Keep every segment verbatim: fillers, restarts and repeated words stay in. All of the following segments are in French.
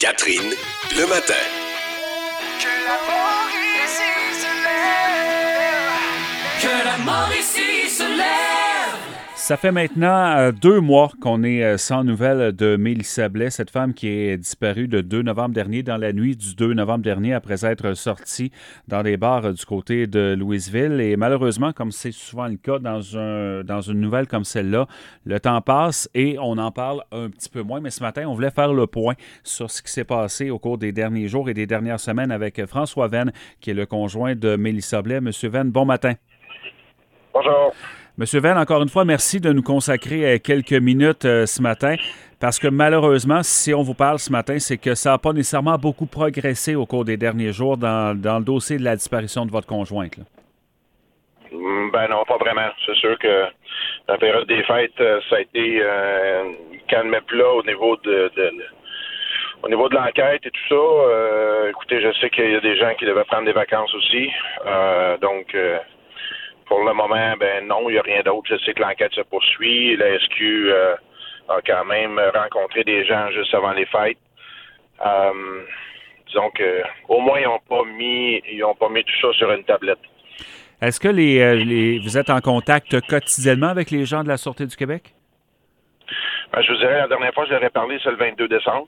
Catherine, le matin. Que la Mauricie se lève. Que la Mauricie se lève. Ça fait maintenant euh, deux mois qu'on est euh, sans nouvelles de Mélissa Blais, cette femme qui est disparue le deux novembre dernier, dans la nuit du deux novembre dernier, après être sortie dans des bars euh, du côté de Louisville. Et malheureusement, comme c'est souvent le cas dans, un, dans une nouvelle comme celle-là, le temps passe et on en parle un petit peu moins. Mais ce matin, on voulait faire le point sur ce qui s'est passé au cours des derniers jours et des dernières semaines avec François Venn, qui est le conjoint de Mélissa Blais. Monsieur Venn, bon matin. Bonjour. Monsieur Venn, encore une fois, merci de nous consacrer quelques minutes euh, ce matin, parce que malheureusement, si on vous parle ce matin, c'est que ça n'a pas nécessairement beaucoup progressé au cours des derniers jours dans, dans le dossier de la disparition de votre conjointe. Là. Ben non, pas vraiment. C'est sûr que la période des fêtes, ça a été euh, calme et plat au niveau de, de, de au niveau de l'enquête et tout ça. Euh, écoutez, je sais qu'il y a des gens qui devaient prendre des vacances aussi. Euh, donc euh, Pour le moment, ben non, il n'y a rien d'autre. Je sais que l'enquête se poursuit. La S Q euh, a quand même rencontré des gens juste avant les fêtes. Euh, disons que au moins ils n'ont pas mis ils ont pas mis tout ça sur une tablette. Est-ce que les, euh, les vous êtes en contact quotidiennement avec les gens de la Sûreté du Québec? Ben, je vous dirais, la dernière fois, je leur ai parlé, c'est le vingt-deux décembre.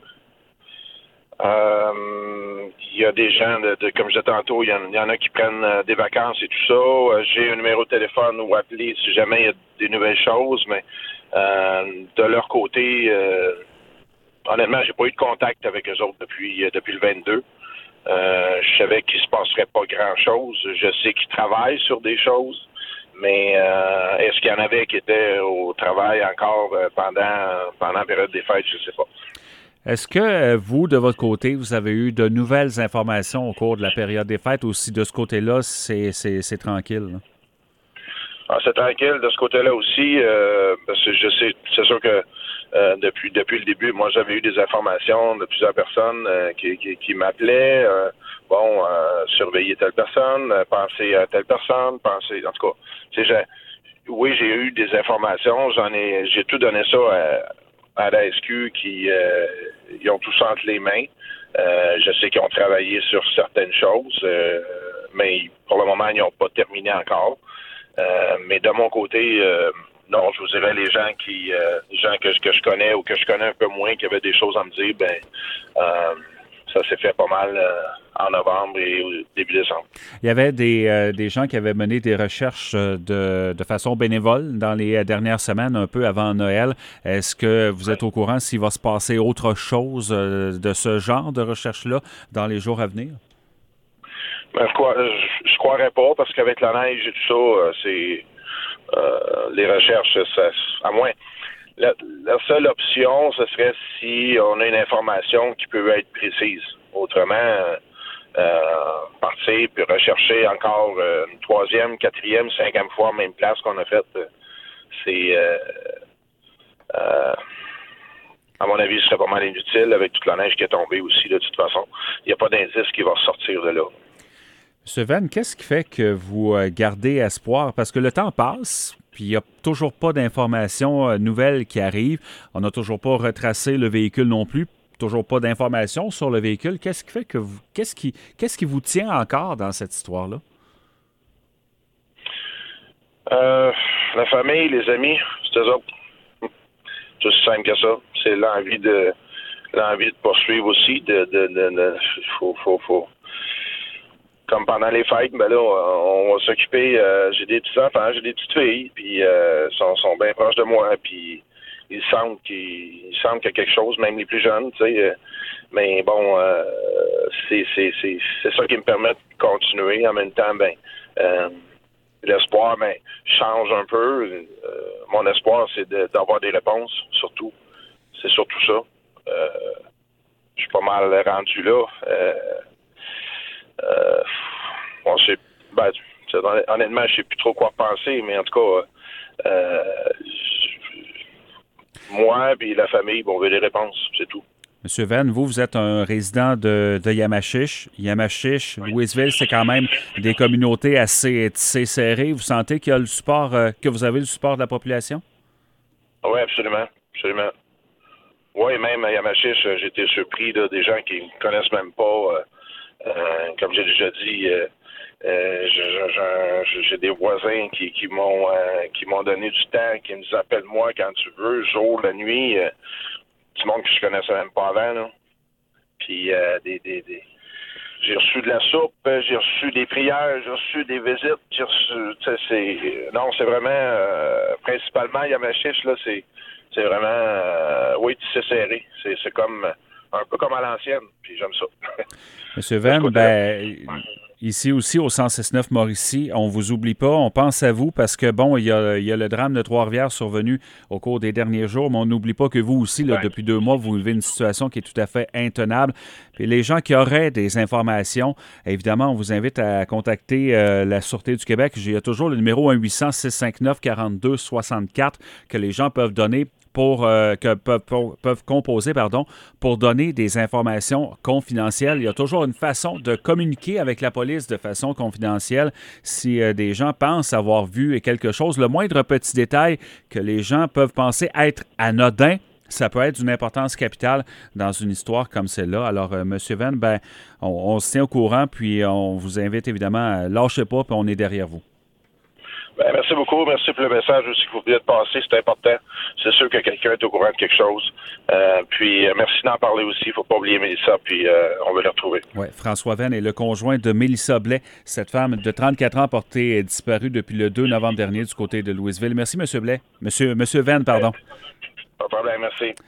Euh, il y a des gens, de, de comme je disais tantôt, il y, en, il y en a qui prennent euh, des vacances et tout ça. Euh, j'ai un numéro de téléphone où appeler si jamais il y a des nouvelles choses, mais euh, de leur côté, euh, honnêtement, j'ai pas eu de contact avec eux autres depuis, euh, depuis le vingt-deux. Euh, je savais qu'il se passerait pas grand-chose. Je sais qu'ils travaillent sur des choses, mais euh, est-ce qu'il y en avait qui étaient au travail encore euh, pendant, pendant la période des fêtes? Je sais pas. Est-ce que euh, vous, de votre côté, vous avez eu de nouvelles informations au cours de la période des fêtes, ou si de ce côté-là, c'est, c'est, c'est tranquille? Là? Ah, c'est tranquille de ce côté-là aussi, euh, parce que je sais, c'est sûr que euh, depuis depuis le début, moi j'avais eu des informations de plusieurs personnes euh, qui, qui, qui m'appelaient, euh, bon, euh, surveiller telle personne, euh, penser à telle personne, penser, en tout cas, c'est, j'ai, oui, j'ai eu des informations, j'en ai, j'ai tout donné ça à, à la S Q qui, euh, ils ont tous entre les mains. Euh, je sais qu'ils ont travaillé sur certaines choses, euh, mais pour le moment ils n'ont pas terminé encore. Euh, mais de mon côté, euh, non, je vous dirais les gens qui, euh, les gens que, que je connais ou que je connais un peu moins, qui avaient des choses à me dire, ben, euh, ça s'est fait pas mal euh, en novembre et au début décembre. Il y avait des, euh, des gens qui avaient mené des recherches de, de façon bénévole dans les dernières semaines, un peu avant Noël. Est-ce que vous êtes au courant s'il va se passer autre chose de ce genre de recherche-là dans les jours à venir? Ben, je, crois, je, je croirais pas, parce qu'avec la neige et tout ça, euh, c'est euh, les recherches, ça, à moins. La, la seule option, ce serait si on a une information qui peut être précise. Autrement, euh, partir puis rechercher encore euh, une troisième, quatrième, cinquième fois même place qu'on a faite, c'est euh, euh, à mon avis, ce serait pas mal inutile avec toute la neige qui est tombée aussi, là, de toute façon. Il n'y a pas d'indice qui va sortir de là. M. Venn, qu'est-ce qui fait que vous gardez espoir? Parce que le temps passe, puis il n'y a toujours pas d'informations nouvelles qui arrivent. On n'a toujours pas retracé le véhicule non plus. Toujours pas d'informations sur le véhicule. Qu'est-ce qui fait que vous. Qu'est-ce qui, qu'est-ce qui vous tient encore dans cette histoire-là? Euh, la famille, les amis, c'est eux autres. C'est aussi simple que ça. C'est l'envie de l'envie de poursuivre aussi. De, de, de, de faut, faut, faut. Comme pendant les fêtes, ben là, on va s'occuper. Euh, j'ai des petits enfants, j'ai des petites filles, puis euh, sont, sont bien proches de moi, puis ils sentent qu'il, ils sentent qu'il y a quelque chose, même les plus jeunes, tu sais. Euh, mais bon, euh, c'est, c'est, c'est, c'est ça qui me permet de continuer. En même temps, ben, euh, l'espoir, ben, change un peu. Euh, mon espoir, c'est de, d'avoir des réponses, surtout. C'est surtout ça. Euh, je suis pas mal rendu là. Euh, Euh, bon, je sais, ben, honnêtement, je sais plus trop quoi penser, mais en tout cas, euh, je, moi et la famille, bon, on veut des réponses, c'est tout. Monsieur Venn, vous, vous êtes un résident de, de Yamachiche. Yamachiche, oui. Louisville, c'est quand même des communautés assez, assez serrées. Vous sentez qu'il y a le support, euh, que vous avez le support de la population? Oui, absolument, absolument. Oui, même à Yamachiche, j'ai été surpris là, des gens qui ne me connaissent même pas. Euh, euh, comme j'ai déjà dit, euh, euh, je, je, je, j'ai des voisins qui, qui m'ont euh, qui m'ont donné du temps, qui me disent appelle-moi quand tu veux, jour, la nuit. Euh, du monde que je connaissais même pas avant. Là. Puis euh, des, des, des j'ai reçu de la soupe, j'ai reçu des prières, j'ai reçu des visites, j'ai reçu, tu sais, c'est, non, c'est vraiment, euh, principalement, Yamachiche, là, c'est, c'est vraiment, euh, oui, c'est serré. C'est, c'est comme, un peu comme à l'ancienne, puis j'aime ça. Monsieur Venn, ben, ici aussi, au cent six neuf Mauricie, on vous oublie pas, on pense à vous parce que, bon, il y a, il y a le drame de Trois-Rivières survenu au cours des derniers jours, mais on n'oublie pas que vous aussi, là, depuis deux mois, vous vivez une situation qui est tout à fait intenable. Puis les gens qui auraient des informations, évidemment, on vous invite à contacter euh, la Sûreté du Québec. Il y a toujours le numéro un huit cents six cent cinquante-neuf quarante-deux soixante-quatre que les gens peuvent donner pour euh, que peuvent, pour, peuvent composer pardon, pour donner des informations confidentielles. Il y a toujours une façon de communiquer avec la police de façon confidentielle si euh, des gens pensent avoir vu quelque chose. Le moindre petit détail que les gens peuvent penser être anodin, ça peut être d'une importance capitale dans une histoire comme celle-là. Alors, euh, M. Venn, ben, on, on se tient au courant, puis on vous invite évidemment à lâcher pas, puis on est derrière vous. Ben, merci beaucoup. Merci pour le message aussi que vous venez de passer. C'est important. C'est sûr que quelqu'un est au courant de quelque chose. Euh, puis, euh, merci d'en parler aussi. Il ne faut pas oublier Mélissa, puis euh, on va le retrouver. Oui, François Venn est le conjoint de Mélissa Blais, cette femme de trente-quatre ans portée disparue depuis le deux novembre dernier du côté de Louisville. Merci, M. Blais. Monsieur, Monsieur Venn, pardon. Pas de problème, merci.